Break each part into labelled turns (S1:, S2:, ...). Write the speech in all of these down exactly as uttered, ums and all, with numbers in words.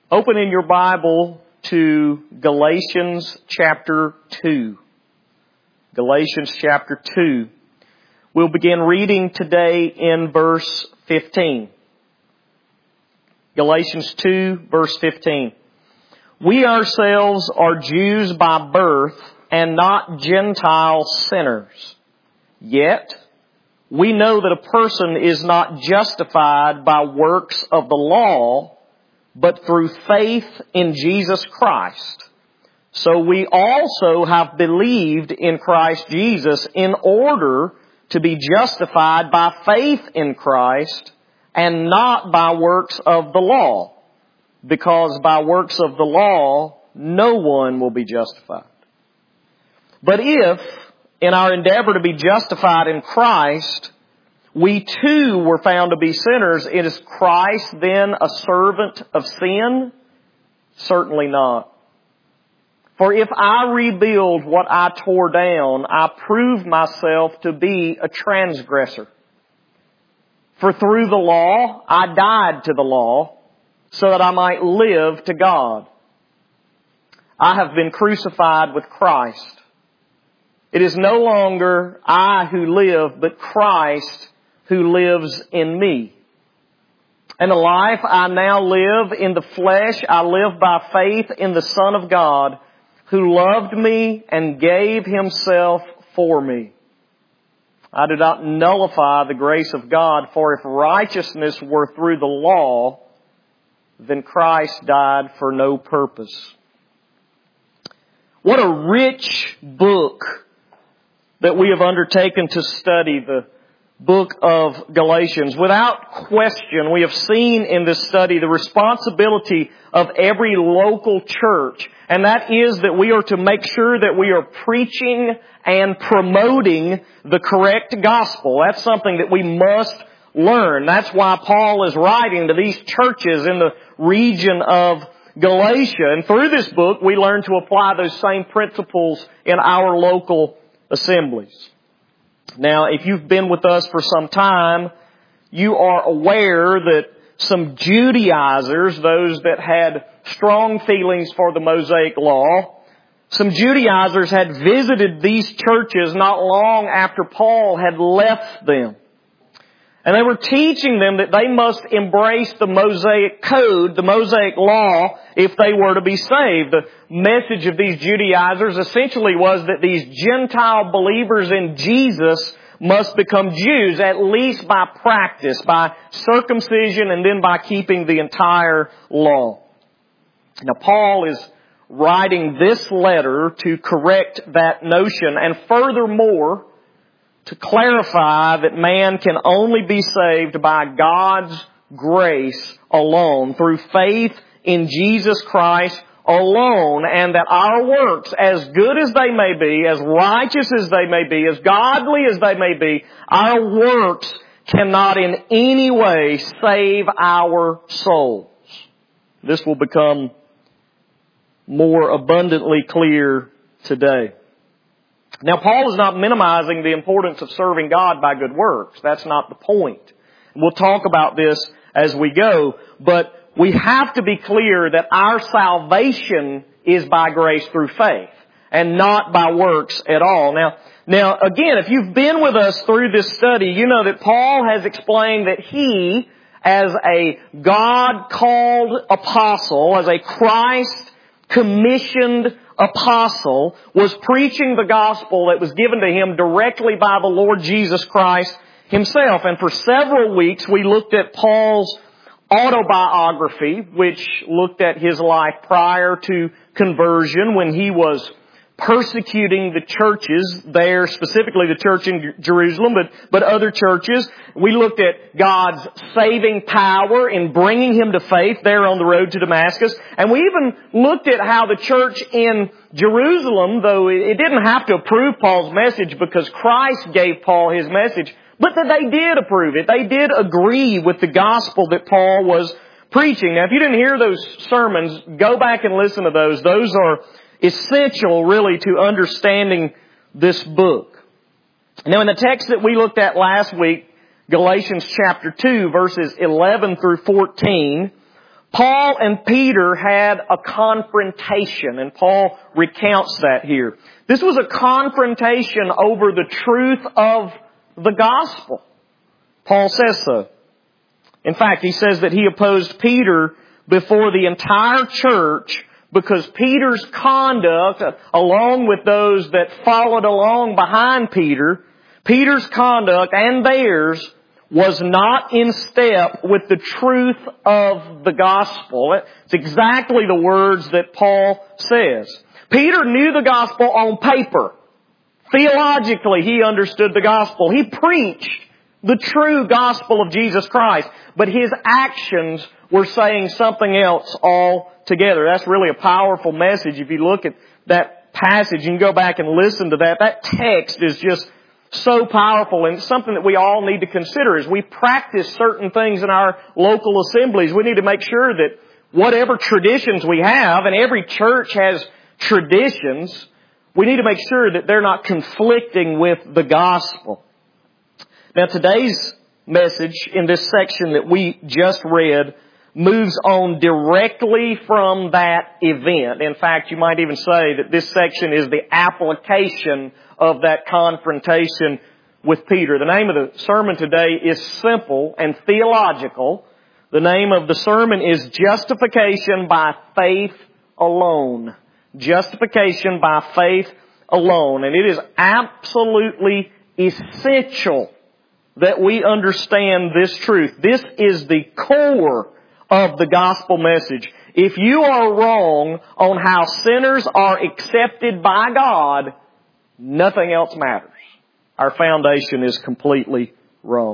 S1: Open in your Bible to Galatians chapter two. Galatians chapter two. We'll begin reading today in verse fifteen. Galatians two, verse fifteen. We ourselves are Jews by birth and not Gentile sinners. Yet, we know that a person is not justified by works of the law, but through faith in Jesus Christ. So we also have believed in Christ Jesus in order to be justified by faith in Christ and not by works of the law, because by works of the law no one will be justified. But if, in our endeavor to be justified in Christ, we too were found to be sinners, is Christ then a servant of sin? Certainly not. For if I rebuild what I tore down, I prove myself to be a transgressor. For through the law, I died to the law, so that I might live to God. I have been crucified with Christ. It is no longer I who live, but Christ who lives in me. And the life I now live in the flesh, I live by faith in the Son of God, who loved me and gave Himself for me. I do not nullify the grace of God, for if righteousness were through the law, then Christ died for no purpose. What a rich book that we have undertaken to study, the book of Galatians. Without question, we have seen in this study the responsibility of every local church, and that is that we are to make sure that we are preaching and promoting the correct gospel. That's something that we must learn. That's why Paul is writing to these churches in the region of Galatia. And through this book, we learn to apply those same principles in our local assemblies. Now, if you've been with us for some time, you are aware that some Judaizers, those that had strong feelings for the Mosaic Law, some Judaizers had visited these churches not long after Paul had left them. And they were teaching them that they must embrace the Mosaic Code, the Mosaic Law, if they were to be saved. The message of these Judaizers essentially was that these Gentile believers in Jesus must become Jews, at least by practice, by circumcision, and then by keeping the entire law. Now, Paul is writing this letter to correct that notion, and furthermore, to clarify that man can only be saved by God's grace alone, through faith in Jesus Christ alone, and that our works, as good as they may be, as righteous as they may be, as godly as they may be, our works cannot in any way save our souls. This will become more abundantly clear today. Now, Paul is not minimizing the importance of serving God by good works. That's not the point. We'll talk about this as we go, but we have to be clear that our salvation is by grace through faith and not by works at all. Now, now again, if you've been with us through this study, you know that Paul has explained that he, as a God-called apostle, as a Christ-commissioned apostle, was preaching the gospel that was given to him directly by the Lord Jesus Christ Himself. And for several weeks we looked at Paul's autobiography, which looked at his life prior to conversion when he was persecuting the churches there, specifically the church in Jerusalem, but, but other churches. We looked at God's saving power in bringing him to faith there on the road to Damascus. And we even looked at how the church in Jerusalem, though it didn't have to approve Paul's message because Christ gave Paul his message, but that they did approve it. They did agree with the gospel that Paul was preaching. Now, if you didn't hear those sermons, go back and listen to those. Those are essential, really, to understanding this book. Now, in the text that we looked at last week, Galatians chapter two, verses eleven through fourteen, Paul and Peter had a confrontation, and Paul recounts that here. This was a confrontation over the truth of the gospel. Paul says so. In fact, he says that he opposed Peter before the entire church because Peter's conduct, along with those that followed along behind Peter, Peter's conduct and theirs was not in step with the truth of the gospel. It's exactly the words that Paul says. Peter knew the gospel on paper. Theologically, he understood the gospel. He preached the true gospel of Jesus Christ. But his actions were saying something else altogether. That's really a powerful message. If you look at that passage and go back and listen to that, that text is just so powerful, and it's something that we all need to consider as we practice certain things in our local assemblies. We need to make sure that whatever traditions we have, and every church has traditions, we need to make sure that they're not conflicting with the gospel. Now, today's message in this section that we just read moves on directly from that event. In fact, you might even say that this section is the application of that confrontation with Peter. The name of the sermon today is simple and theological. The name of the sermon is Justification by Faith Alone. Justification by Faith Alone. And it is absolutely essential that we understand this truth. This is the core of the gospel message. If you are wrong on how sinners are accepted by God, nothing else matters. Our foundation is completely wrong.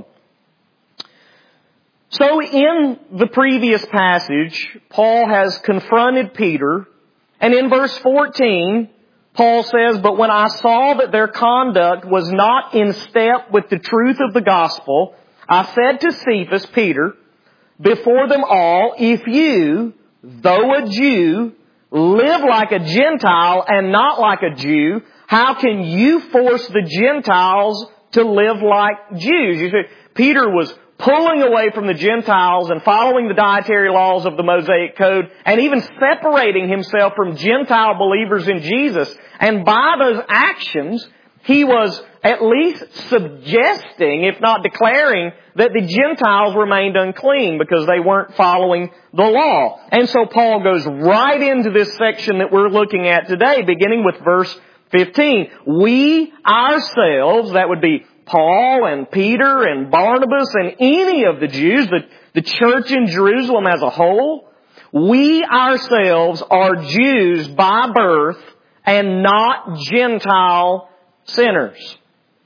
S1: So in the previous passage, Paul has confronted Peter, and in verse fourteen, Paul says, "But when I saw that their conduct was not in step with the truth of the gospel, I said to Cephas, Peter, before them all, if you, though a Jew, live like a Gentile and not like a Jew, how can you force the Gentiles to live like Jews?" You see, Peter was pulling away from the Gentiles and following the dietary laws of the Mosaic Code and even separating himself from Gentile believers in Jesus. And by those actions, he was at least suggesting, if not declaring, that the Gentiles remained unclean because they weren't following the law. And so Paul goes right into this section that we're looking at today, beginning with verse fifteen. We ourselves, that would be Paul and Peter and Barnabas and any of the Jews, the, the church in Jerusalem as a whole, we ourselves are Jews by birth and not Gentile sinners.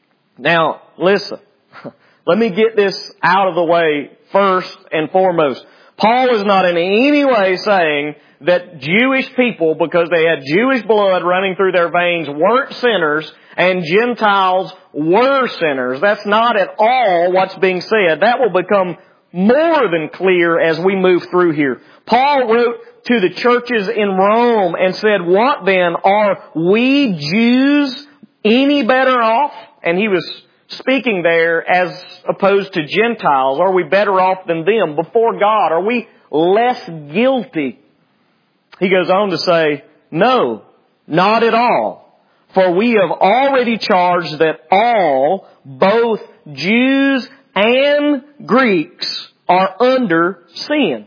S1: Now, listen, let me get this out of the way first and foremost. Paul is not in any way saying that Jewish people, because they had Jewish blood running through their veins, weren't sinners and Gentiles were sinners. That's not at all what's being said. That will become more than clear as we move through here. Paul wrote to the churches in Rome and said, "What then? Are we Jews any better off?" And he was speaking there as opposed to Gentiles. Are we better off than them before God? Are we less guilty? He goes on to say, "No, not at all. For we have already charged that all, both Jews and Greeks, are under sin."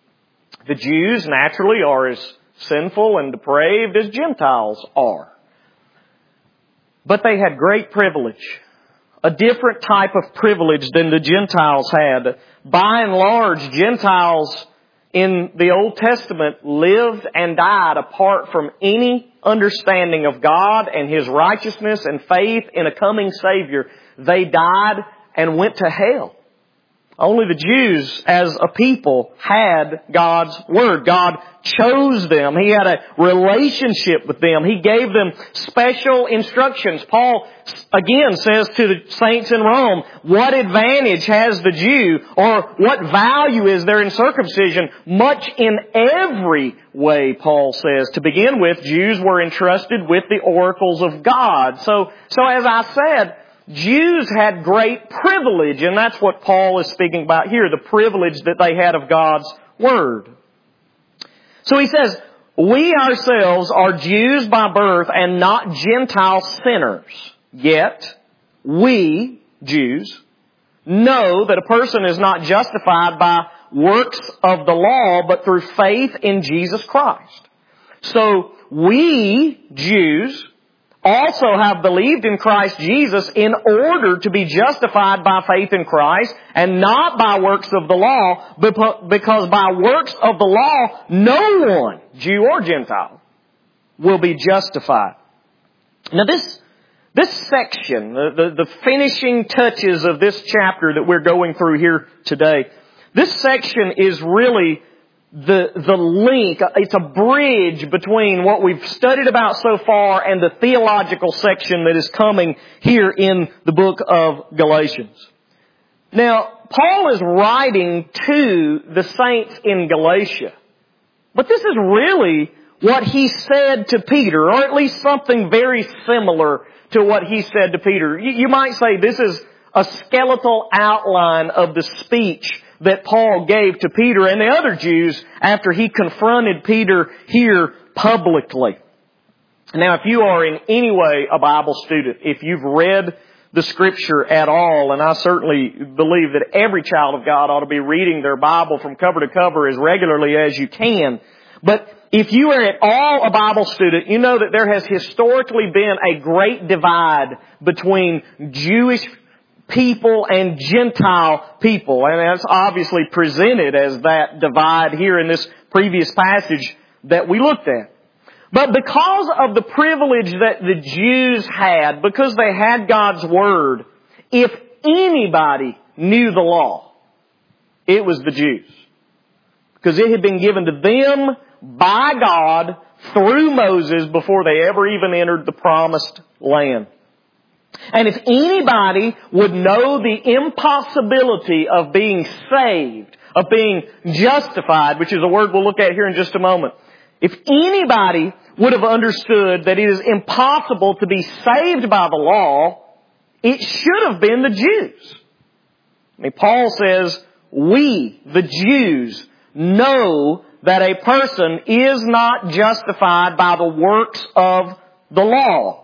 S1: The Jews naturally are as sinful and depraved as Gentiles are. But they had great privilege. A different type of privilege than the Gentiles had. By and large, Gentiles in the Old Testament lived and died apart from any understanding of God and His righteousness and faith in a coming Savior. They died and went to hell. Only the Jews as a people had God's Word. God chose them. He had a relationship with them. He gave them special instructions. Paul again says to the saints in Rome, what advantage has the Jew, or what value is there in circumcision? Much in every way, Paul says. To begin with, Jews were entrusted with the oracles of God. So, so as I said, Jews had great privilege, and that's what Paul is speaking about here, the privilege that they had of God's Word. So he says, we ourselves are Jews by birth and not Gentile sinners. Yet, we, Jews, know that a person is not justified by works of the law, but through faith in Jesus Christ. So, we, Jews, also have believed in Christ Jesus in order to be justified by faith in Christ and not by works of the law, because by works of the law, no one, Jew or Gentile, will be justified. Now this, this section, the, the, the finishing touches of this chapter that we're going through here today, this section is really The, the link, it's a bridge between what we've studied about so far and the theological section that is coming here in the book of Galatians. Now, Paul is writing to the saints in Galatia. But this is really what he said to Peter, or at least something very similar to what he said to Peter. You, you might say this is a skeletal outline of the speech that Paul gave to Peter and the other Jews after he confronted Peter here publicly. Now, if you are in any way a Bible student, if you've read the Scripture at all, and I certainly believe that every child of God ought to be reading their Bible from cover to cover as regularly as you can, but if you are at all a Bible student, you know that there has historically been a great divide between Jewish people and Gentile people. And that's obviously presented as that divide here in this previous passage that we looked at. But because of the privilege that the Jews had, because they had God's Word, if anybody knew the law, it was the Jews. Because it had been given to them by God through Moses before they ever even entered the promised land. And if anybody would know the impossibility of being saved, of being justified, which is a word we'll look at here in just a moment, if anybody would have understood that it is impossible to be saved by the law, it should have been the Jews. I mean, Paul says, we, the Jews, know that a person is not justified by the works of the law.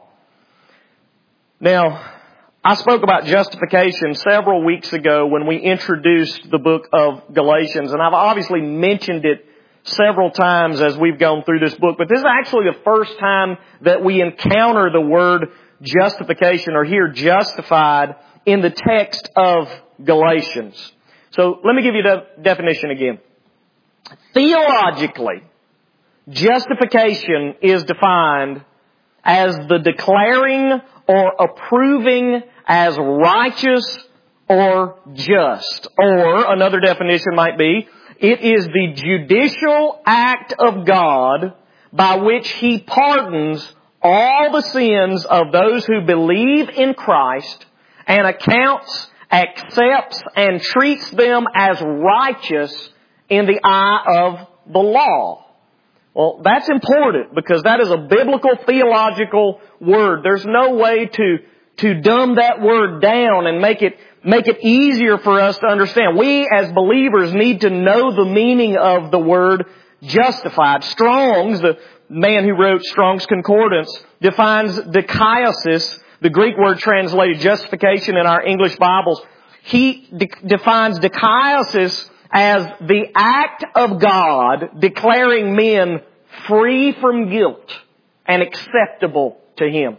S1: Now, I spoke about justification several weeks ago when we introduced the book of Galatians, and I've obviously mentioned it several times as we've gone through this book, but this is actually the first time that we encounter the word justification or hear justified in the text of Galatians. So let me give you the definition again. Theologically, justification is defined as the declaring or approving as righteous or just. Or another definition might be, it is the judicial act of God by which He pardons all the sins of those who believe in Christ and accounts, accepts, and treats them as righteous in the eye of the law. Well, that's important because that is a biblical theological word. There's no way to, to dumb that word down and make it, make it easier for us to understand. We as believers need to know the meaning of the word justified. Strong's, the man who wrote Strong's Concordance, defines dikaiosis, the Greek word translated justification in our English Bibles. He de- defines dikaiosis as the act of God declaring men free from guilt and acceptable to Him.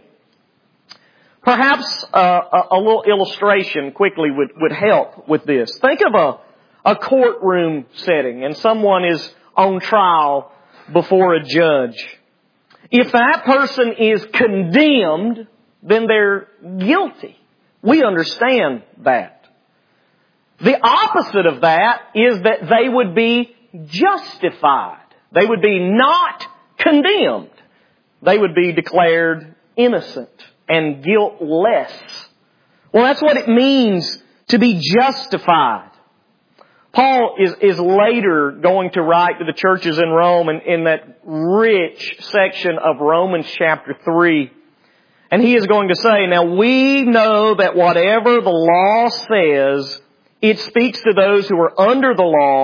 S1: Perhaps uh, a, a little illustration quickly would, would help with this. Think of a, a courtroom setting and someone is on trial before a judge. If that person is condemned, then they're guilty. We understand that. The opposite of that is that they would be justified. They would be not condemned. They would be declared innocent and guiltless. Well, that's what it means to be justified. Paul is, is later going to write to the churches in Rome in, in that rich section of Romans chapter three. And he is going to say, now we know that whatever the law says, it speaks to those who are under the law,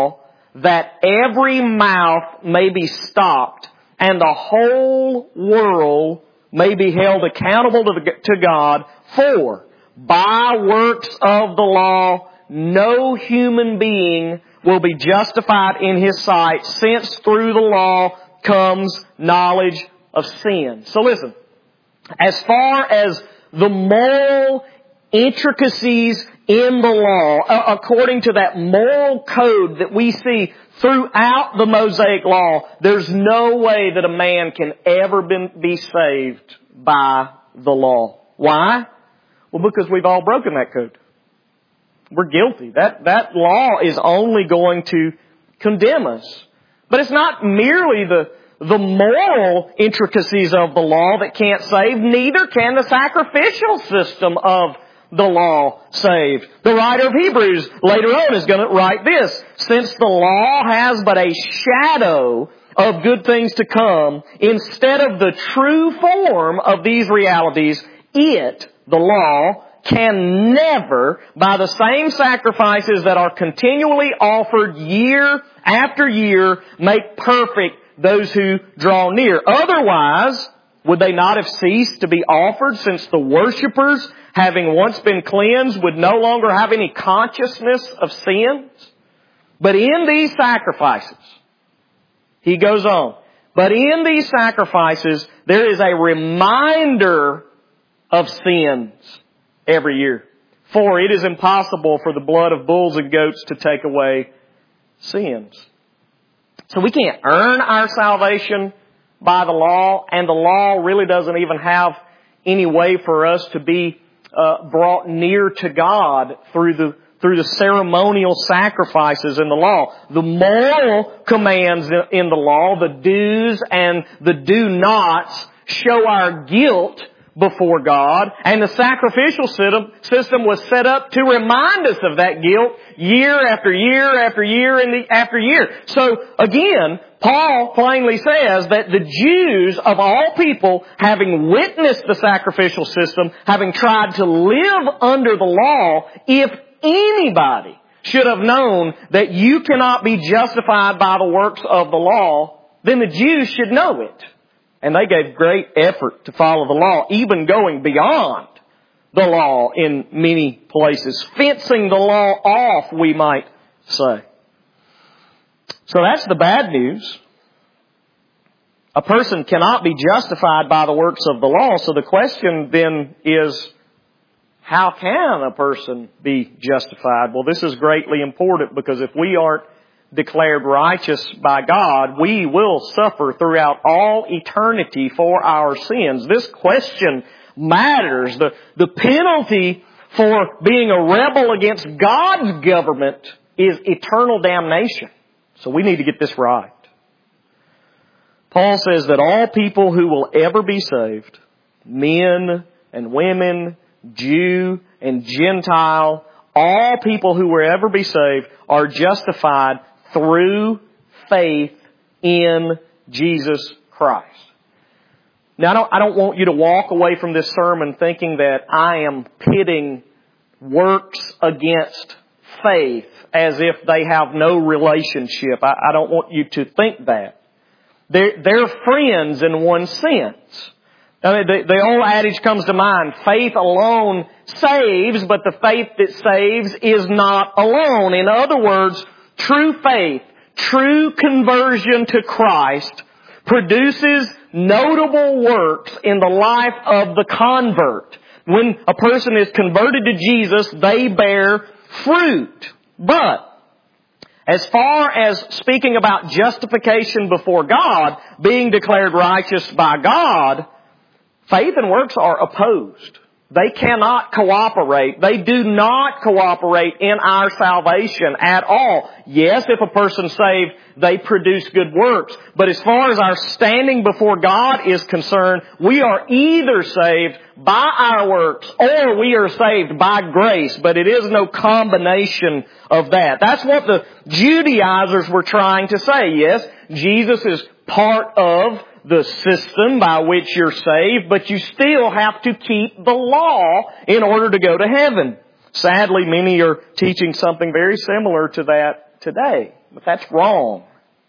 S1: that every mouth may be stopped and the whole world may be held accountable to, the, to God, for by works of the law no human being will be justified in His sight, since through the law comes knowledge of sin. So listen, as far as the moral intricacies in the law, according to that moral code that we see throughout the Mosaic Law, there's no way that a man can ever be saved by the law. Why? Well, because we've all broken that code. We're guilty. That, that law is only going to condemn us. But it's not merely the, the moral intricacies of the law that can't save. Neither can the sacrificial system of the law save. The writer of Hebrews later on is going to write this: since the law has but a shadow of good things to come, instead of the true form of these realities, it, the law, can never, by the same sacrifices that are continually offered year after year, make perfect those who draw near. Otherwise, would they not have ceased to be offered, since the worshippers, having once been cleansed, would no longer have any consciousness of sins? But in these sacrifices, he goes on, but in these sacrifices, there is a reminder of sins every year. For it is impossible for the blood of bulls and goats to take away sins. So we can't earn our salvation by the law, and the law really doesn't even have any way for us to be uh, brought near to God through the through the ceremonial sacrifices in the law. The moral commands in the law, the do's and the do-nots, show our guilt before God, and the sacrificial system was set up to remind us of that guilt year after year after year and after year. So again, Paul plainly says that the Jews of all people, having witnessed the sacrificial system, having tried to live under the law, if anybody should have known that you cannot be justified by the works of the law, then the Jews should know it. And they gave great effort to follow the law, even going beyond the law in many places, fencing the law off, we might say. So that's the bad news. A person cannot be justified by the works of the law. So the question then is, how can a person be justified? Well, this is greatly important, because if we aren't declared righteous by God, we will suffer throughout all eternity for our sins. This question matters. The, the penalty for being a rebel against God's government is eternal damnation. So we need to get this right. Paul says that all people who will ever be saved, men and women, Jew and Gentile, all people who will ever be saved are justified through faith in Jesus Christ. Now, I don't, I don't want you to walk away from this sermon thinking that I am pitting works against faith as if they have no relationship. I, I don't want you to think that. They're, they're friends in one sense. I mean, the, the old adage comes to mind, faith alone saves, but the faith that saves is not alone. In other words, true faith, true conversion to Christ produces notable works in the life of the convert. When a person is converted to Jesus, they bear fruit. But as far as speaking about justification before God, being declared righteous by God, faith and works are opposed. They cannot cooperate. They do not cooperate in our salvation at all. Yes, if a person's saved, they produce good works. But as far as our standing before God is concerned, we are either saved by our works or we are saved by grace. But it is no combination of that. That's what the Judaizers were trying to say. Yes, Jesus is part of the system by which you're saved, but you still have to keep the law in order to go to heaven. Sadly, many are teaching something very similar to that today. But that's wrong.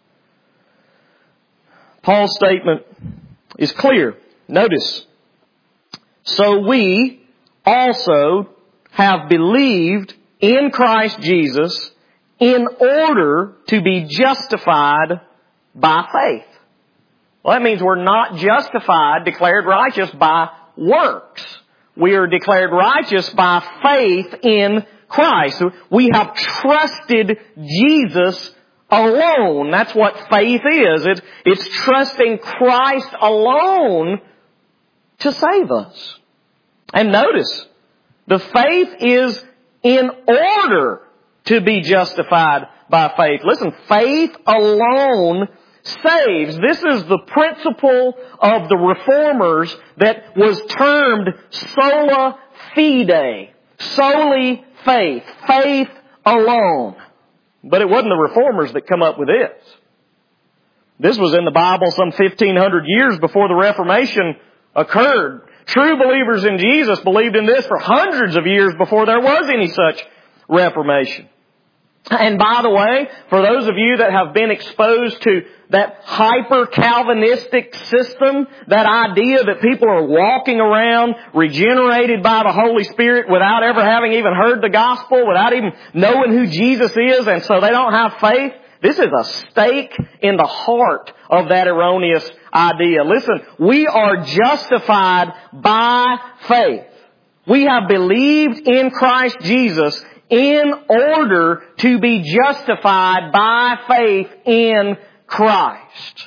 S1: Paul's statement is clear. Notice, so we also have believed in Christ Jesus in order to be justified by faith. Well, that means we're not justified, declared righteous by works. We are declared righteous by faith in Christ. We have trusted Jesus alone. That's what faith is. It's, it's trusting Christ alone to save us. And notice, the faith is in order to be justified by faith. Listen, faith alone saves. This is the principle of the Reformers that was termed sola fide. Solely faith. Faith alone. But it wasn't the Reformers that come up with this. This was in the Bible some fifteen hundred years before the Reformation occurred. True believers in Jesus believed in this for hundreds of years before there was any such Reformation. And by the way, for those of you that have been exposed to that hyper-Calvinistic system, that idea that people are walking around regenerated by the Holy Spirit without ever having even heard the gospel, without even knowing who Jesus is, and so they don't have faith, this is a stake in the heart of that erroneous idea. Listen, we are justified by faith. We have believed in Christ Jesus in order to be justified by faith in Christ.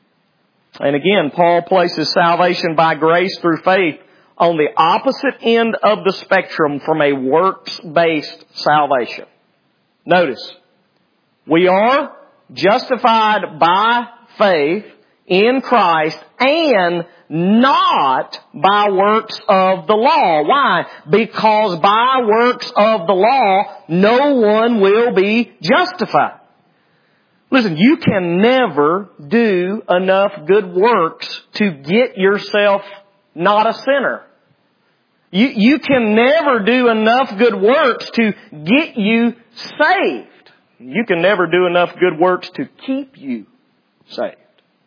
S1: And again, Paul places salvation by grace through faith on the opposite end of the spectrum from a works-based salvation. Notice, we are justified by faith in Christ and not by works of the law. Why? Because by works of the law, no one will be justified. Listen, you can never do enough good works to get yourself not a sinner. You, you can never do enough good works to get you saved. You can never do enough good works to keep you saved.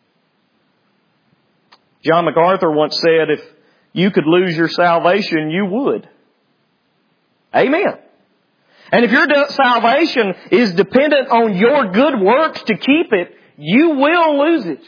S1: John MacArthur once said, if you could lose your salvation, you would. Amen. And if your salvation is dependent on your good works to keep it, you will lose it.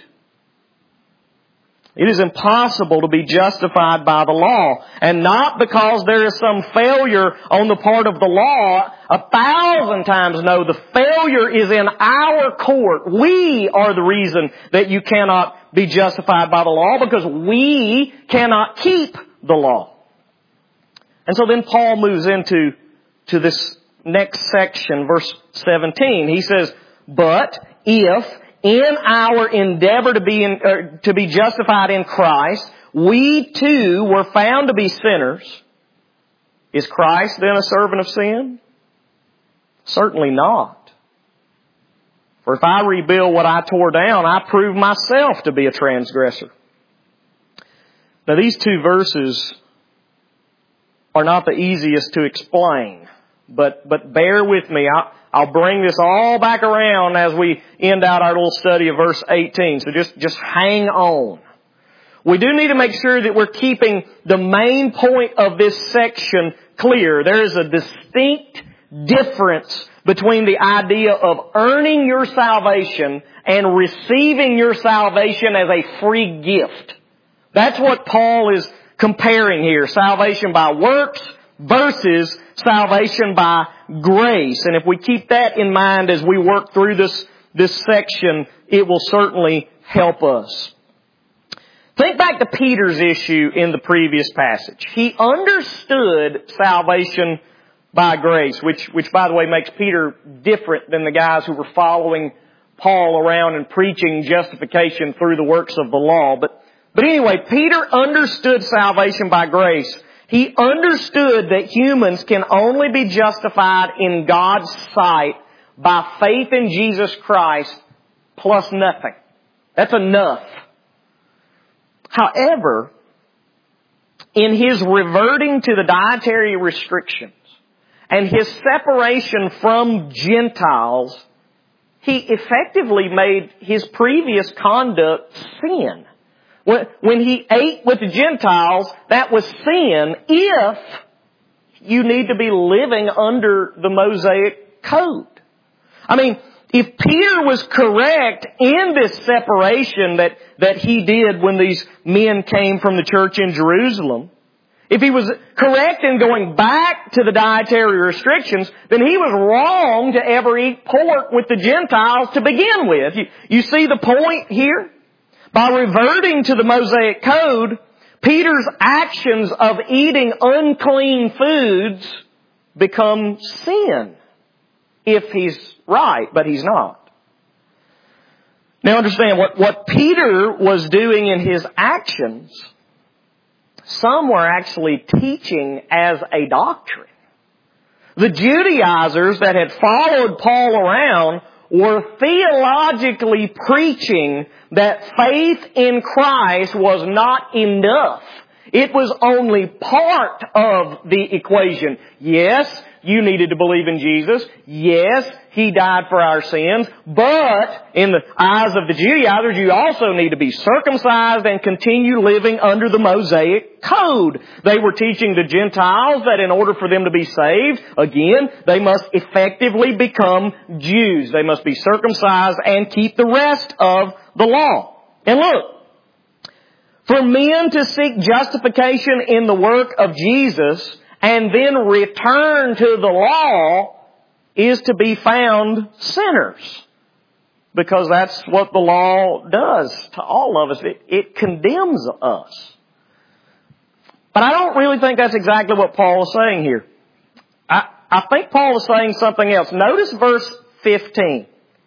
S1: It is impossible to be justified by the law. And not because there is some failure on the part of the law. A thousand times no, the failure is in our court. We are the reason that you cannot be justified by the law, because we cannot keep the law. And so then Paul moves into to this next section, verse seventeen. He says, but if in our endeavor to be in, uh, to be justified in Christ, we too were found to be sinners, is Christ then a servant of sin? Certainly not. For if I rebuild what I tore down, I prove myself to be a transgressor. Now these two verses are not the easiest to explain, but, but bear with me. I'll, I'll bring this all back around as we end out our little study of verse eighteen. So just, just hang on. We do need to make sure that we're keeping the main point of this section clear. There is a distinct difference between the idea of earning your salvation and receiving your salvation as a free gift. That's what Paul is comparing here. Salvation by works versus salvation by grace. And if we keep that in mind as we work through this, this section, it will certainly help us. Think back to Peter's issue in the previous passage. He understood salvation by grace, which, which by the way makes Peter different than the guys who were following Paul around and preaching justification through the works of the law. But, but anyway, Peter understood salvation by grace. He understood that humans can only be justified in God's sight by faith in Jesus Christ plus nothing. That's enough. However, in his reverting to the dietary restrictions and his separation from Gentiles, he effectively made his previous conduct sin. When he ate with the Gentiles, that was sin if you need to be living under the Mosaic code. I mean, if Peter was correct in this separation that, that he did when these men came from the church in Jerusalem, if he was correct in going back to the dietary restrictions, then he was wrong to ever eat pork with the Gentiles to begin with. You, you see the point here? By reverting to the Mosaic code, Peter's actions of eating unclean foods become sin. If he's right, but he's not. Now understand, what, what Peter was doing in his actions, some were actually teaching as a doctrine. The Judaizers that had followed Paul around were theologically preaching that faith in Christ was not enough. It was only part of the equation. Yes, you needed to believe in Jesus. Yes, He died for our sins. But in the eyes of the Judaizers, you also need to be circumcised and continue living under the Mosaic code. They were teaching the Gentiles that in order for them to be saved, again, they must effectively become Jews. They must be circumcised and keep the rest of the law. And look, for men to seek justification in the work of Jesus and then return to the law is to be found sinners. Because that's what the law does to all of us. It, it condemns us. But I don't really think that's exactly what Paul is saying here. I, I think Paul is saying something else. Notice verse fifteen.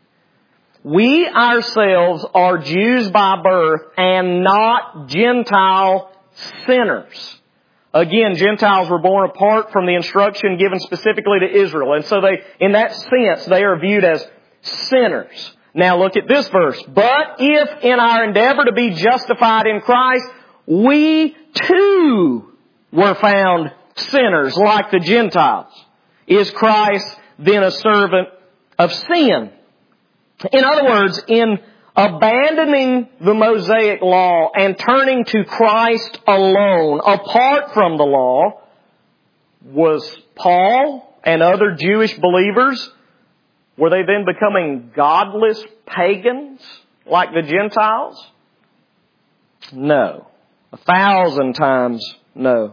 S1: We ourselves are Jews by birth and not Gentile sinners. Again, Gentiles were born apart from the instruction given specifically to Israel. And so they, in that sense, they are viewed as sinners. Now look at this verse. But if in our endeavor to be justified in Christ, we too were found sinners like the Gentiles, is Christ then a servant of sin? In other words, in abandoning the Mosaic law and turning to Christ alone, apart from the law, was Paul and other Jewish believers, were they then becoming godless pagans like the Gentiles? No. A thousand times no.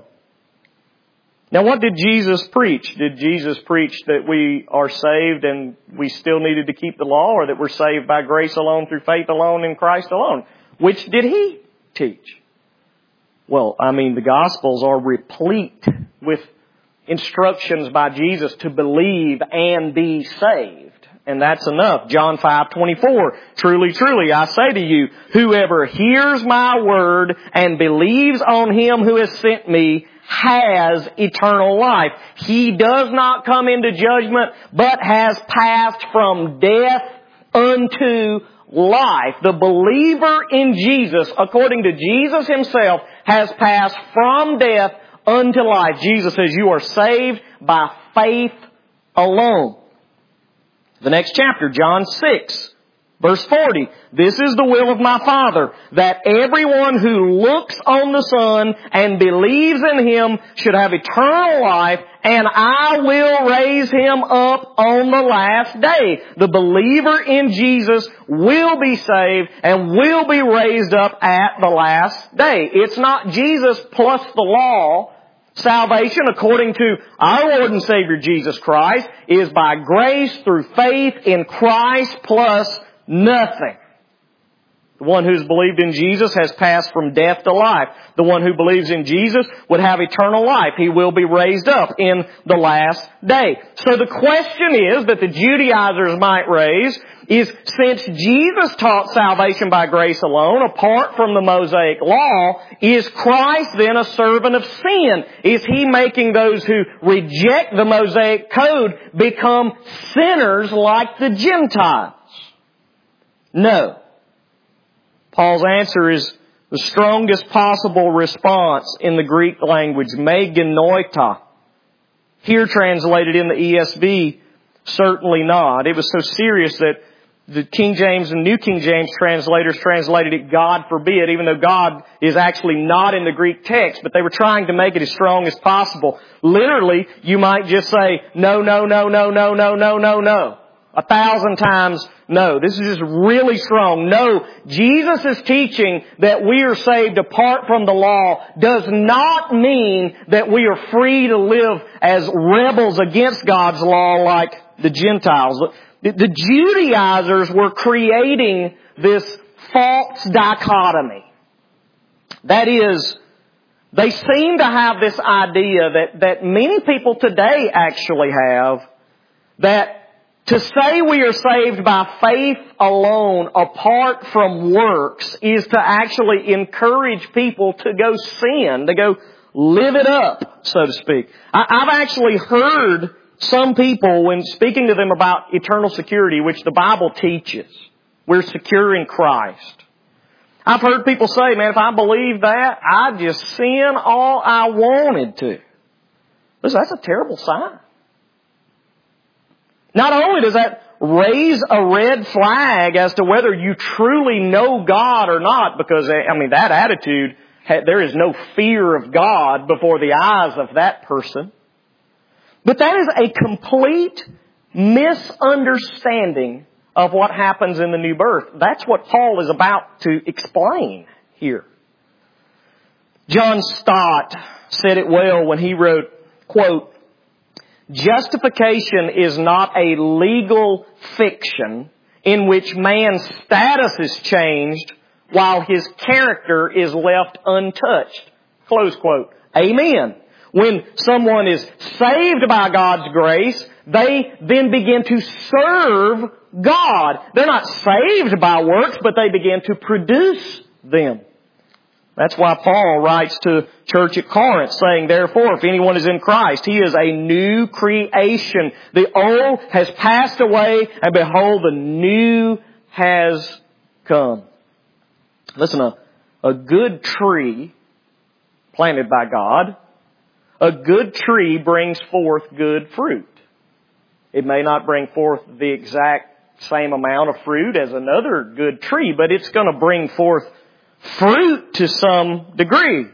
S1: Now what did Jesus preach? Did Jesus preach that we are saved and we still needed to keep the law, or that we're saved by grace alone, through faith alone, in Christ alone? Which did He teach? Well, I mean, the Gospels are replete with instructions by Jesus to believe and be saved. And that's enough. John five twenty-four. Truly, truly, I say to you, whoever hears my word and believes on Him who has sent me has eternal life. He does not come into judgment, but has passed from death unto life. The believer in Jesus, according to Jesus Himself, has passed from death unto life. Jesus says you are saved by faith alone. The next chapter, John six. Verse forty, this is the will of my Father, that everyone who looks on the Son and believes in Him should have eternal life, and I will raise him up on the last day. The believer in Jesus will be saved and will be raised up at the last day. It's not Jesus plus the law. Salvation, according to our Lord and Savior Jesus Christ, is by grace through faith in Christ plus nothing. The one who's believed in Jesus has passed from death to life. The one who believes in Jesus would have eternal life. He will be raised up in the last day. So the question is that the Judaizers might raise is, since Jesus taught salvation by grace alone, apart from the Mosaic law, is Christ then a servant of sin? Is He making those who reject the Mosaic code become sinners like the Gentiles? No. Paul's answer is the strongest possible response in the Greek language, me genoita. Here translated in the E S V, certainly not. It was so serious that the King James and New King James translators translated it, God forbid, even though God is actually not in the Greek text, but they were trying to make it as strong as possible. Literally, you might just say, no, no, no, no, no, no, no, no, no. A thousand times no. This is just really strong. No, Jesus' teaching that we are saved apart from the law does not mean that we are free to live as rebels against God's law like the Gentiles. The Judaizers were creating this false dichotomy. That is, they seem to have this idea that, that many people today actually have, that to say we are saved by faith alone apart from works is to actually encourage people to go sin, to go live it up, so to speak. I, I've actually heard some people, when speaking to them about eternal security, which the Bible teaches, we're secure in Christ. I've heard people say, man, if I believe that, I'd just sin all I wanted to. Listen, that's a terrible sign. Not only does that raise a red flag as to whether you truly know God or not, because, I mean, that attitude, there is no fear of God before the eyes of that person. But that is a complete misunderstanding of what happens in the new birth. That's what Paul is about to explain here. John Stott said it well when he wrote, quote, "Justification is not a legal fiction in which man's status is changed while his character is left untouched." Close quote. Amen. When someone is saved by God's grace, they then begin to serve God. They're not saved by works, but they begin to produce them. That's why Paul writes to the church at Corinth saying, "Therefore, if anyone is in Christ, he is a new creation. The old has passed away, and behold, the new has come." Listen, a, a good tree planted by God, a good tree brings forth good fruit. It may not bring forth the exact same amount of fruit as another good tree, but it's going to bring forth fruit to some degree.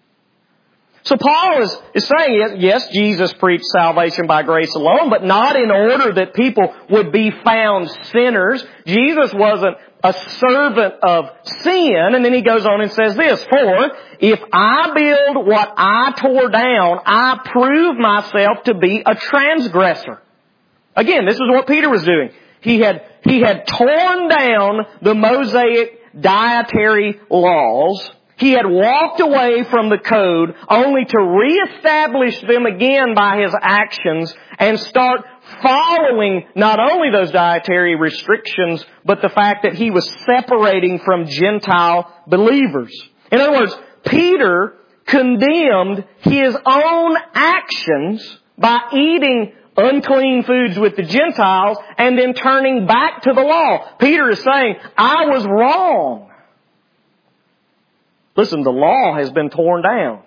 S1: So Paul is, is saying, yes, Jesus preached salvation by grace alone, but not in order that people would be found sinners. Jesus wasn't a servant of sin. And then he goes on and says this, "For if I build what I tore down, I prove myself to be a transgressor." Again, this is what Peter was doing. He had, he had torn down the Mosaic dietary laws. He had walked away from the code only to reestablish them again by his actions and start following not only those dietary restrictions, but the fact that he was separating from Gentile believers. In other words, Peter condemned his own actions by eating unclean foods with the Gentiles and then turning back to the law. Peter is saying, I was wrong. Listen, the law has been torn down.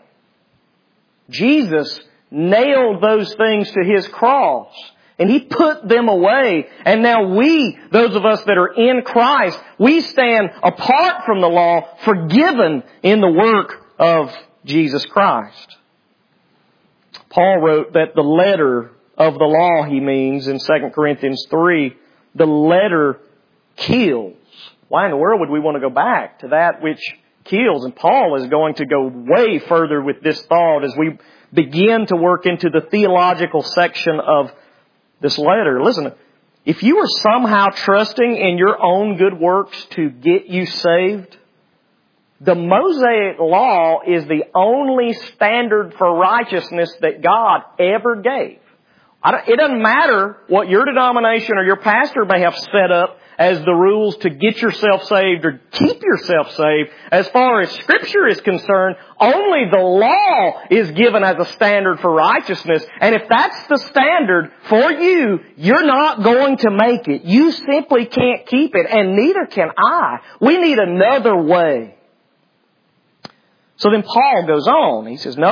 S1: Jesus nailed those things to His cross, and He put them away. And now we, those of us that are in Christ, we stand apart from the law, forgiven in the work of Jesus Christ. Paul wrote that the letter of the law, he means, in Second Corinthians three, the letter kills. Why in the world would we want to go back to that which kills? And Paul is going to go way further with this thought as we begin to work into the theological section of this letter. Listen, if you are somehow trusting in your own good works to get you saved, the Mosaic law is the only standard for righteousness that God ever gave. I don't, it doesn't matter what your denomination or your pastor may have set up as the rules to get yourself saved or keep yourself saved. As far as Scripture is concerned, only the law is given as a standard for righteousness. And if that's the standard for you, you're not going to make it. You simply can't keep it, and neither can I. We need another way. So then Paul goes on. He says, no,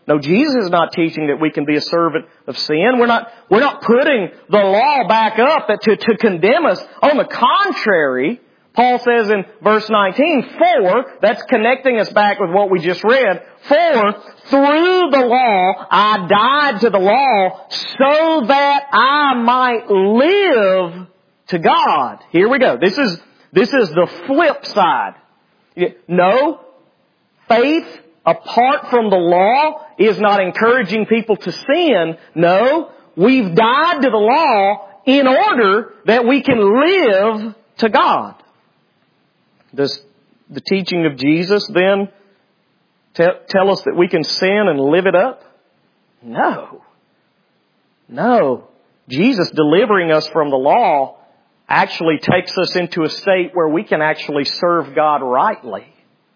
S1: No, Jesus is not teaching that we can be a servant of sin. We're not, we're not putting the law back up to, to condemn us. On the contrary, Paul says in verse nineteen, for, that's connecting us back with what we just read, for through the law I died to the law so that I might live to God. Here we go. This is, this is the flip side. No, faith apart from the law is not encouraging people to sin. No, we've died to the law in order that we can live to God. Does the teaching of Jesus then t- tell us that we can sin and live it up? No. No. Jesus delivering us from the law actually takes us into a state where we can actually serve God rightly.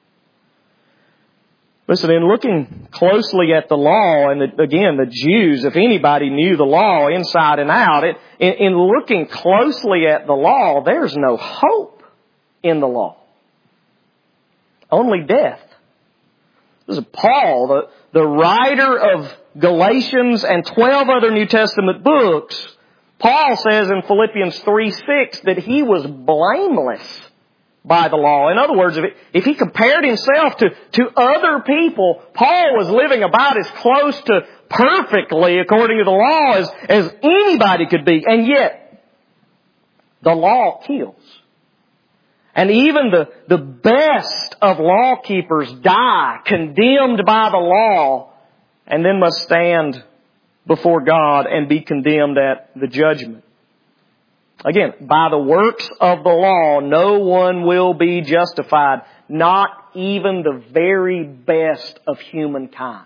S1: Listen, in looking closely at the law, and the, again, the Jews, if anybody knew the law inside and out, it, in, in looking closely at the law, there's no hope in the law. Only death. This is Paul, the, the writer of Galatians and twelve other New Testament books. Paul says in Philippians three six that he was blameless by the law. In other words, if, it, if he compared himself to, to other people, Paul was living about as close to perfectly according to the law as, as anybody could be. And yet, the law kills. And even the, the best of law keepers die condemned by the law and then must stand before God and be condemned at the judgment. Again, by the works of the law, no one will be justified, not even the very best of humankind.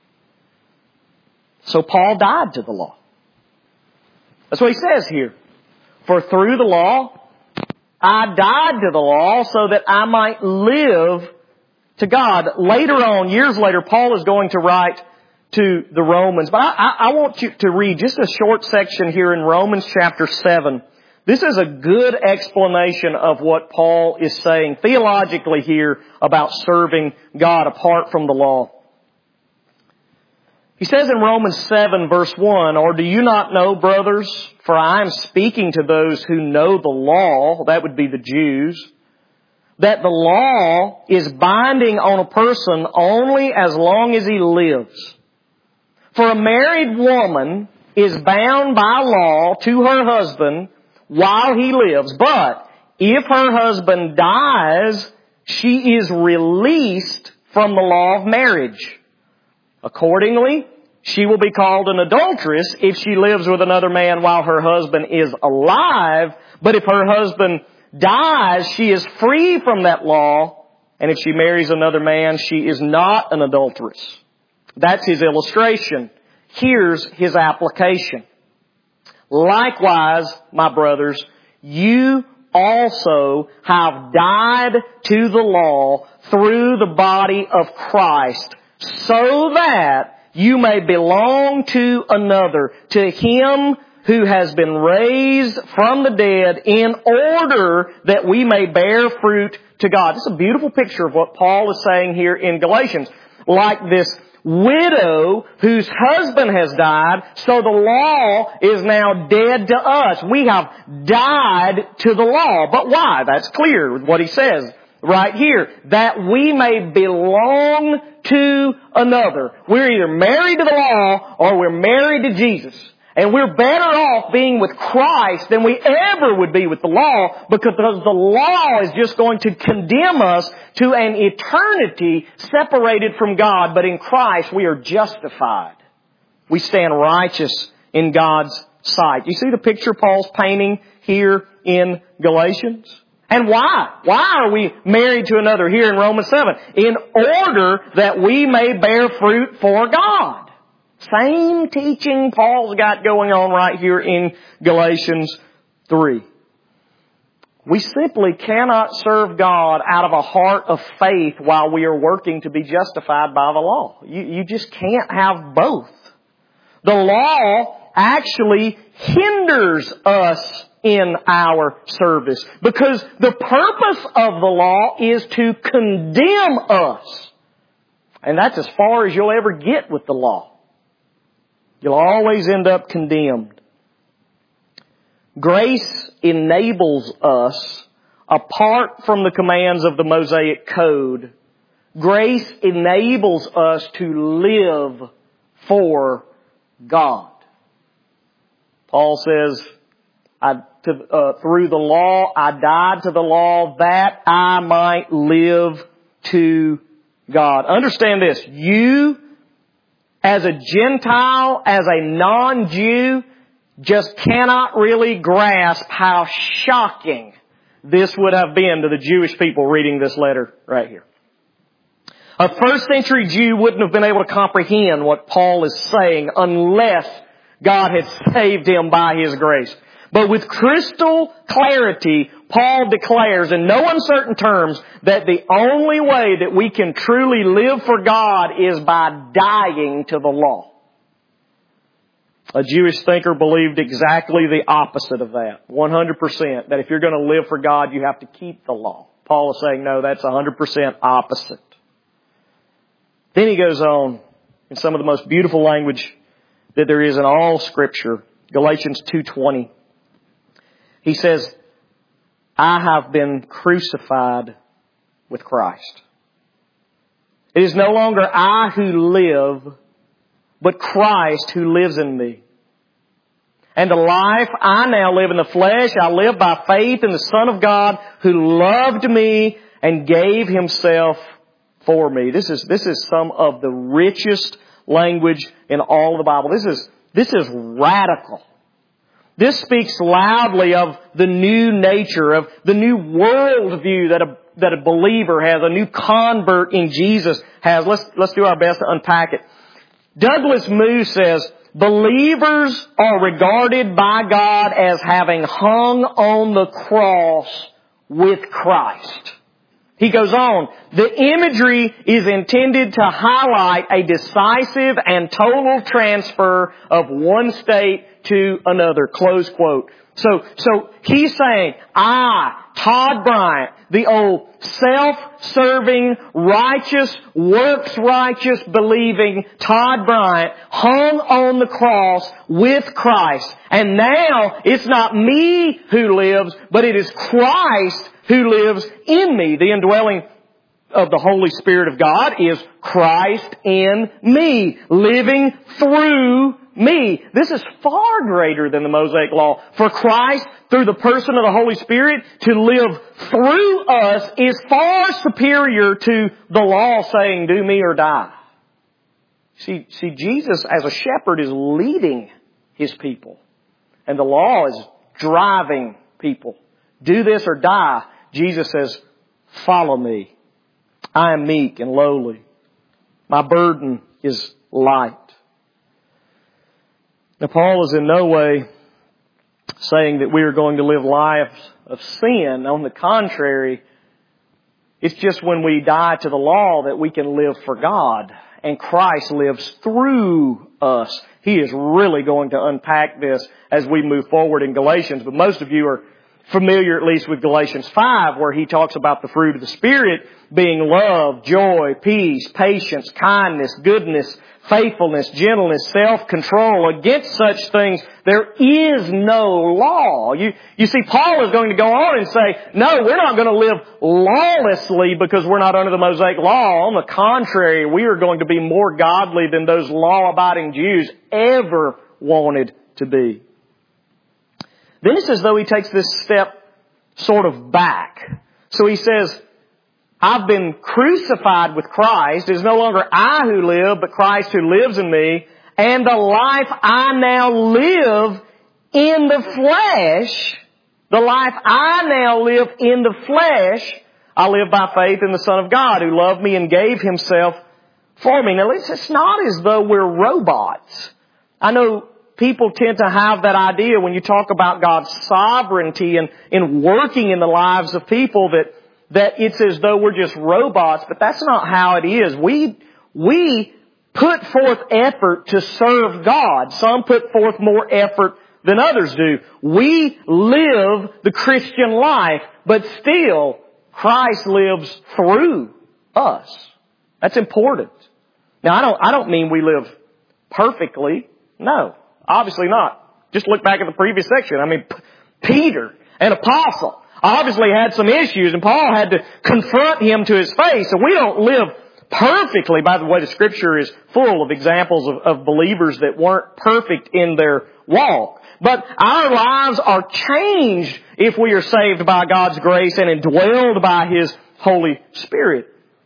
S1: So Paul died to the law. That's what he says here. For through the law, I died to the law so that I might live to God. Later on, years later, Paul is going to write to the Romans. But I, I want you to read just a short section here in Romans chapter seven. This is a good explanation of what Paul is saying theologically here about serving God apart from the law. He says in Romans seven verse one, or do you not know, brothers, for I am speaking to those who know the law, that would be the Jews, that the law is binding on a person only as long as he lives. For a married woman is bound by law to her husband while he lives, but if her husband dies, she is released from the law of marriage. Accordingly, she will be called an adulteress if she lives with another man while her husband is alive. But if her husband dies, she is free from that law. And if she marries another man, she is not an adulteress. That's his illustration. Here's his application. Likewise, my brothers, you also have died to the law through the body of Christ, so that you may belong to another, to Him who has been raised from the dead, in order that we may bear fruit to God. This is a beautiful picture of what Paul is saying here in Galatians. Like this widow whose husband has died, so the law is now dead to us. We have died to the law. But why? That's clear with what he says right here. That we may belong to another. We're either married to the law or we're married to Jesus. And we're better off being with Christ than we ever would be with the law, because the law is just going to condemn us to an eternity separated from God. But in Christ we are justified. We stand righteous in God's sight. You see the picture Paul's painting here in Galatians? And why? Why are we married to another here in Romans seven? In order that we may bear fruit for God. Same teaching Paul's got going on right here in Galatians three. We simply cannot serve God out of a heart of faith while we are working to be justified by the law. You, you just can't have both. The law actually hinders us in our service, because the purpose of the law is to condemn us. And that's as far as you'll ever get with the law. You'll always end up condemned. Grace enables us, apart from the commands of the Mosaic Code, grace enables us to live for God. Paul says, I, to, uh, through the law, I died to the law that I might live to God. Understand this. You, as a Gentile, as a non-Jew, just cannot really grasp how shocking this would have been to the Jewish people reading this letter right here. A first century Jew wouldn't have been able to comprehend what Paul is saying unless God had saved him by His grace. But with crystal clarity, Paul declares in no uncertain terms that the only way that we can truly live for God is by dying to the law. A Jewish thinker believed exactly the opposite of that. one hundred percent. That if you're going to live for God, you have to keep the law. Paul is saying, no, that's one hundred percent opposite. Then he goes on in some of the most beautiful language that there is in all Scripture. Galatians two twenty. He says, I have been crucified with Christ. It is no longer I who live, but Christ who lives in me. And the life I now live in the flesh, I live by faith in the Son of God who loved me and gave Himself for me. This is, this is some of the richest language in all of the Bible. This is, this is radical. This speaks loudly of the new nature, of the new worldview that a, that a believer has, a new convert in Jesus has. Let's, let's do our best to unpack it. Douglas Moo says, believers are regarded by God as having hung on the cross with Christ. He goes on, the imagery is intended to highlight a decisive and total transfer of one state to another. Close quote. So, so he's saying, I, Todd Bryant, the old self-serving, righteous, works-righteous, believing Todd Bryant, hung on the cross with Christ. And now it's not me who lives, but it is Christ who lives in me. The indwelling of the Holy Spirit of God is Christ in me, living through me. This is far greater than the Mosaic Law. For Christ, through the person of the Holy Spirit, to live through us is far superior to the law saying, do me or die. See, see, Jesus as a shepherd is leading His people. And the law is driving people. Do this or die. Jesus says, follow me. I am meek and lowly. My burden is light. Now, Paul is in no way saying that we are going to live lives of sin. On the contrary, it's just when we die to the law that we can live for God. And Christ lives through us. He is really going to unpack this as we move forward in Galatians. But most of you are familiar at least with Galatians five, where he talks about the fruit of the Spirit being love, joy, peace, patience, kindness, goodness, faithfulness, gentleness, self-control. Against such things there is no law. You, you see, Paul is going to go on and say, no, we're not going to live lawlessly because we're not under the Mosaic Law. On the contrary, we are going to be more godly than those law-abiding Jews ever wanted to be. Then it's as though he takes this step sort of back. So he says, I've been crucified with Christ. It is no longer I who live, but Christ who lives in me. And the life I now live in the flesh, the life I now live in the flesh, I live by faith in the Son of God who loved me and gave Himself for me. Now, it's not as though we're robots. I know people tend to have that idea when you talk about God's sovereignty and in working in the lives of people that, that it's as though we're just robots, but that's not how it is. We, we put forth effort to serve God. Some put forth more effort than others do. We live the Christian life, but still Christ lives through us. That's important. Now, I don't, I don't mean we live perfectly. No, obviously not. Just look back at the previous section. I mean, P- Peter, an apostle, obviously had some issues, and Paul had to confront him to his face. So we don't live perfectly. By the way, the Scripture is full of examples of, of believers that weren't perfect in their walk. But our lives are changed if we are saved by God's grace and indwelled by His Holy Spirit.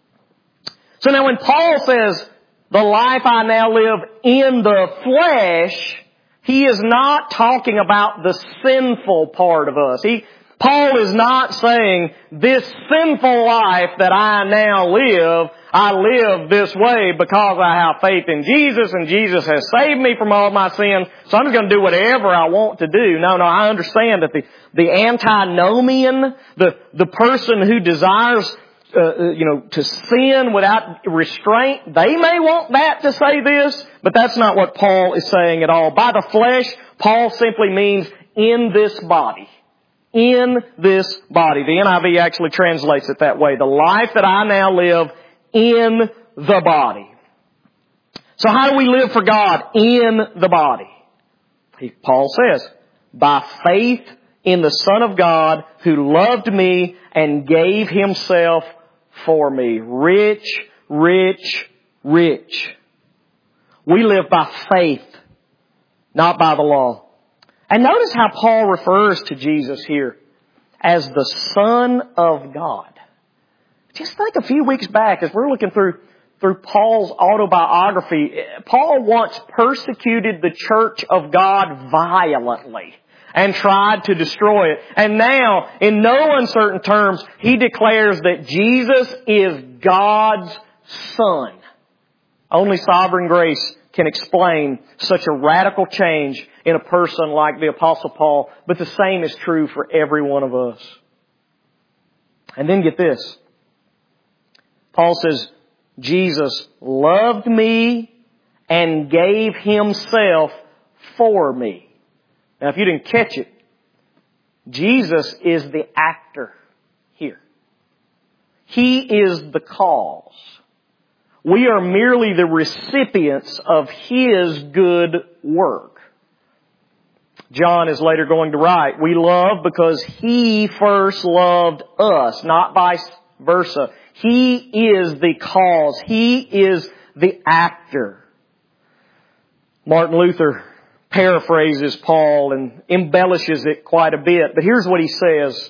S1: So now when Paul says, the life I now live in the flesh, he is not talking about the sinful part of us. He, Paul is not saying, this sinful life that I now live, I live this way because I have faith in Jesus and Jesus has saved me from all my sins, so I'm just going to do whatever I want to do. No, no, I understand that the, the antinomian, the, the person who desires Uh, you know, to sin without restraint. They may want that to say this, but that's not what Paul is saying at all. By the flesh, Paul simply means in this body. In this body. The N I V actually translates it that way. The life that I now live in the body. So how do we live for God in the body? He, Paul says, by faith in the Son of God who loved me and gave Himself for me. Rich, rich, rich. We live by faith, not by the law. And notice how Paul refers to Jesus here as the Son of God. Just think a few weeks back as we're looking through through Paul's autobiography, Paul once persecuted the church of God violently and tried to destroy it. And now, in no uncertain terms, he declares that Jesus is God's Son. Only sovereign grace can explain such a radical change in a person like the Apostle Paul, but the same is true for every one of us. And then get this. Paul says, Jesus loved me and gave Himself for me. Now, if you didn't catch it, Jesus is the actor here. He is the cause. We are merely the recipients of His good work. John is later going to write, we love because He first loved us, not vice versa. He is the cause. He is the actor. Martin Luther paraphrases Paul and embellishes it quite a bit. But here's what he says.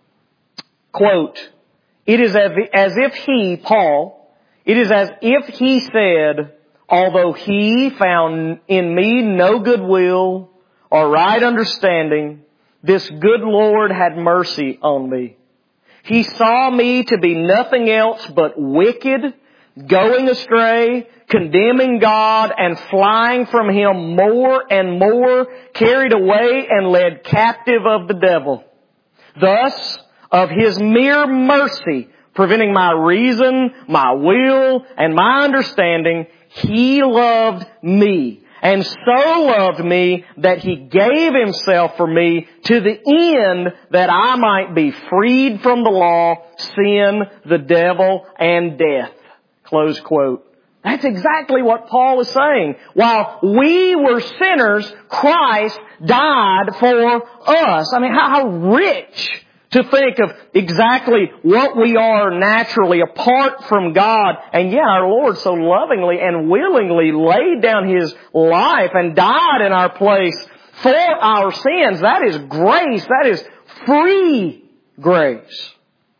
S1: Quote, it is as if he, Paul, it is as if he said, although He found in me no goodwill or right understanding, this good Lord had mercy on me. He saw me to be nothing else but wicked, going astray, condemning God, and flying from Him more and more, carried away and led captive of the devil. Thus, of His mere mercy, preventing my reason, my will, and my understanding, He loved me, and so loved me that He gave Himself for me to the end that I might be freed from the law, sin, the devil, and death. Close quote. That's exactly what Paul is saying. While we were sinners, Christ died for us. I mean, how, how rich to think of exactly what we are naturally apart from God. And yeah, our Lord so lovingly and willingly laid down His life and died in our place for our sins. That is grace. That is free grace.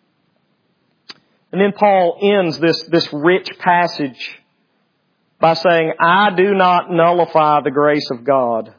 S1: And then Paul ends this, this rich passage by saying, I do not nullify the grace of God.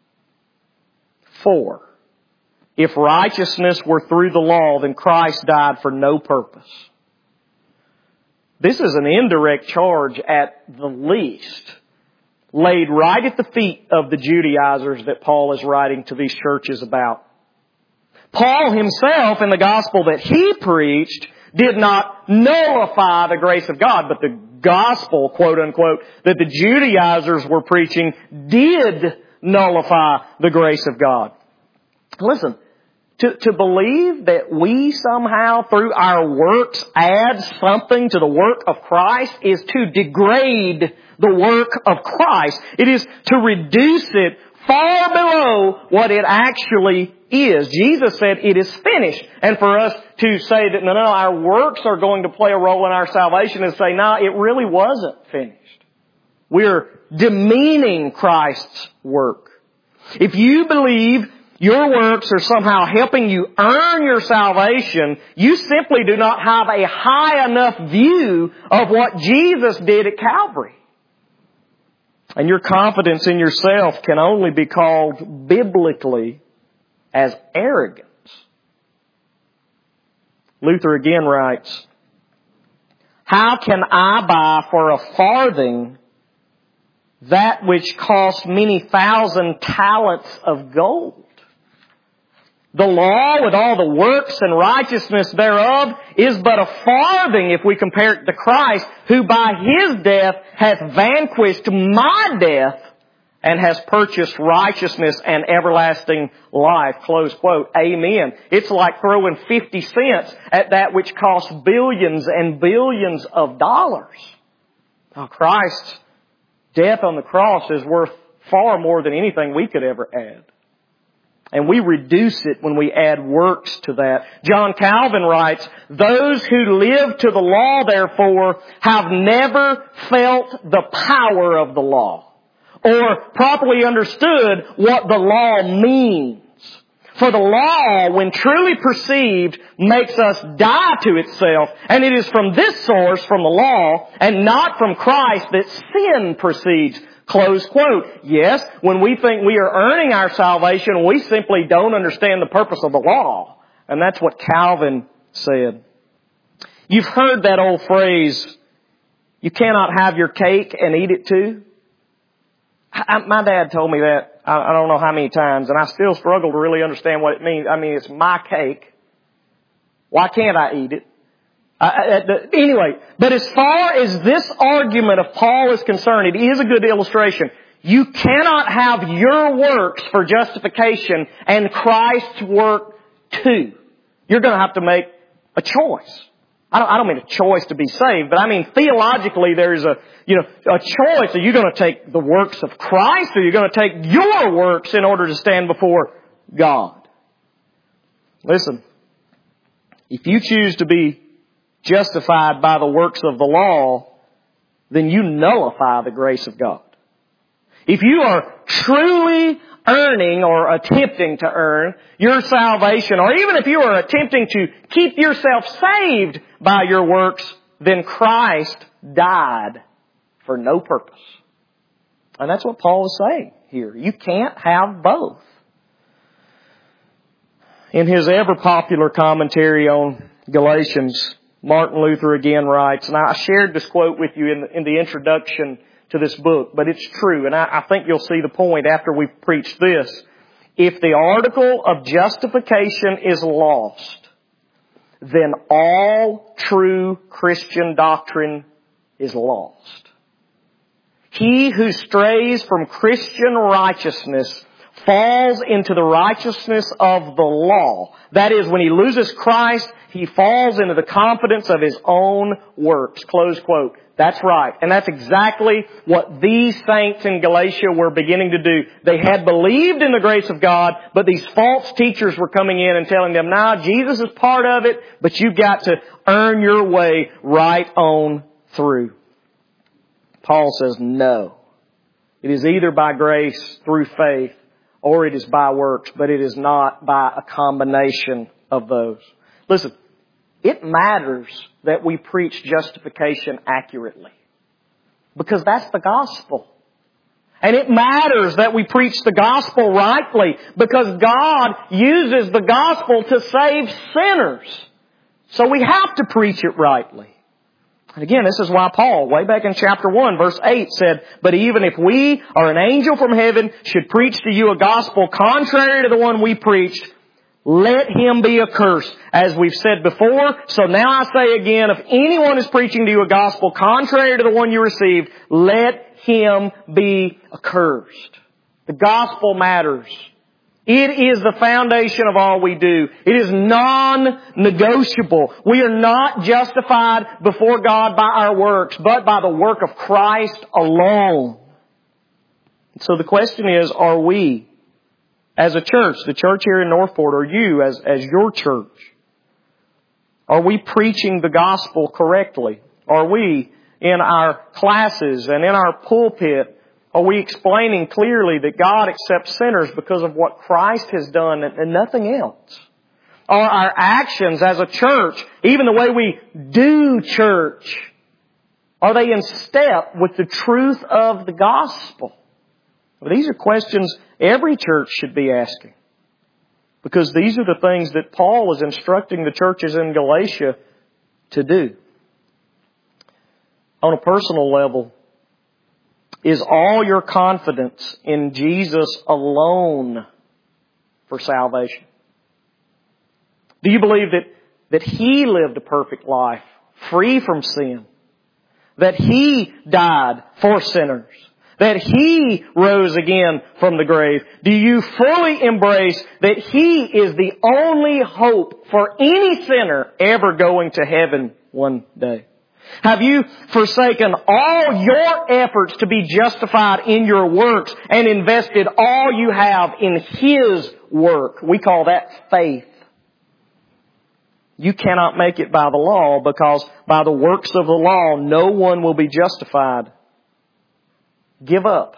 S1: For if righteousness were through the law, then Christ died for no purpose. This is an indirect charge at the least, laid right at the feet of the Judaizers that Paul is writing to these churches about. Paul himself, in the gospel that he preached, did not nullify the grace of God, but the gospel, quote unquote, that the Judaizers were preaching did nullify the grace of God. Listen, To, to believe that we somehow, through our works, add something to the work of Christ is to degrade the work of Christ. It is to reduce it far below what it actually is. Jesus said it is finished. And for us to say that, no, no, our works are going to play a role in our salvation and say, no, it really wasn't finished. We're demeaning Christ's work. If you believe your works are somehow helping you earn your salvation, you simply do not have a high enough view of what Jesus did at Calvary. And your confidence in yourself can only be called biblically as arrogance. Luther again writes, "How can I buy for a farthing that which costs many thousand talents of gold? The law, with all the works and righteousness thereof, is but a farthing if we compare it to Christ, who by His death hath vanquished my death and has purchased righteousness and everlasting life." Close quote. Amen. It's like throwing fifty cents at that which costs billions and billions of dollars. Now, Christ's death on the cross is worth far more than anything we could ever add. And we reduce it when we add works to that. John Calvin writes, "Those who live to the law, therefore, have never felt the power of the law, or properly understood what the law means. For the law, when truly perceived, makes us die to itself, and it is from this source, from the law, and not from Christ, that sin proceeds." Close quote. Yes, when we think we are earning our salvation, we simply don't understand the purpose of the law. And that's what Calvin said. You've heard that old phrase, "You cannot have your cake and eat it too." I, my dad told me that I, I don't know how many times, and I still struggle to really understand what it means. I mean, it's my cake. Why can't I eat it? Uh, the, anyway, but as far as this argument of Paul is concerned, it is a good illustration. You cannot have your works for justification and Christ's work too. You're going to have to make a choice. I don't, I don't mean a choice to be saved, but I mean theologically there's a, you know, a choice. Are you going to take the works of Christ, or are you going to take your works in order to stand before God? Listen, if you choose to be justified by the works of the law, then you nullify the grace of God. If you are truly earning or attempting to earn your salvation, or even if you are attempting to keep yourself saved by your works, then Christ died for no purpose. And that's what Paul is saying here. You can't have both. In his ever popular commentary on Galatians, Martin Luther again writes, and I shared this quote with you in the, in the introduction to this book, but it's true, and I, I think you'll see the point after we preach this. If the article of justification is lost, then all true Christian doctrine is lost. He who strays from Christian righteousness falls into the righteousness of the law. That is, when he loses Christ, he falls into the confidence of his own works. Close quote. That's right. And that's exactly what these saints in Galatia were beginning to do. They had believed in the grace of God, but these false teachers were coming in and telling them, "Nah, Jesus is part of it, but you've got to earn your way right on through." Paul says, no. It is either by grace through faith, or it is by works, but it is not by a combination of those. Listen, it matters that we preach justification accurately, because that's the gospel. And it matters that we preach the gospel rightly, because God uses the gospel to save sinners. So we have to preach it rightly. And again, this is why Paul, way back in chapter one, verse eight said, "But even if we or an angel from heaven should preach to you a gospel contrary to the one we preached, let him be accursed." As we've said before, so now I say again, if anyone is preaching to you a gospel contrary to the one you received, let him be accursed. The gospel matters. It is the foundation of all we do. It is non-negotiable. We are not justified before God by our works, but by the work of Christ alone. So the question is, are we, as a church, the church here in Northport, or you as, as your church, are we preaching the gospel correctly? Are we, in our classes and in our pulpit, are we explaining clearly that God accepts sinners because of what Christ has done and nothing else? Are our actions as a church, even the way we do church, are they in step with the truth of the gospel? Well, these are questions every church should be asking. Because these are the things that Paul is instructing the churches in Galatia to do. On a personal level, is all your confidence in Jesus alone for salvation? Do you believe that, that He lived a perfect life, free from sin? That He died for sinners? That He rose again from the grave? Do you fully embrace that He is the only hope for any sinner ever going to heaven one day? Have you forsaken all your efforts to be justified in your works and invested all you have in His work? We call that faith. You cannot make it by the law, because by the works of the law no one will be justified. Give up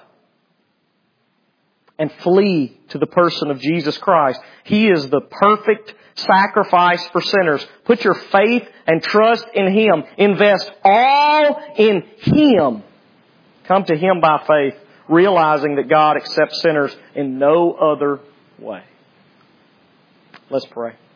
S1: and flee to the person of Jesus Christ. He is the perfect sacrifice for sinners. Put your faith and trust in Him. Invest all in Him. Come to Him by faith, realizing that God accepts sinners in no other way. Let's pray.